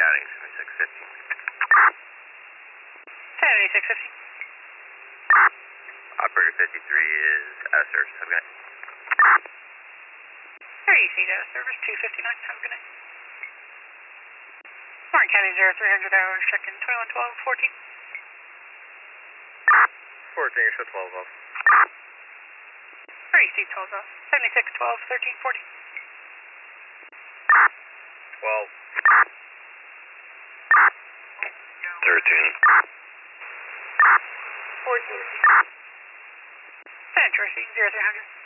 routing 7650. 7650. Operator 53 is out of service. Have a good night. 30 feet out of service, 259. Have a good night. Warren County 0300 hours, check-in 2112, 14. 14, you show 12 off. 30 seat 12 off. 76, 12, 13, 14. 12. 13. 14. Central 0300.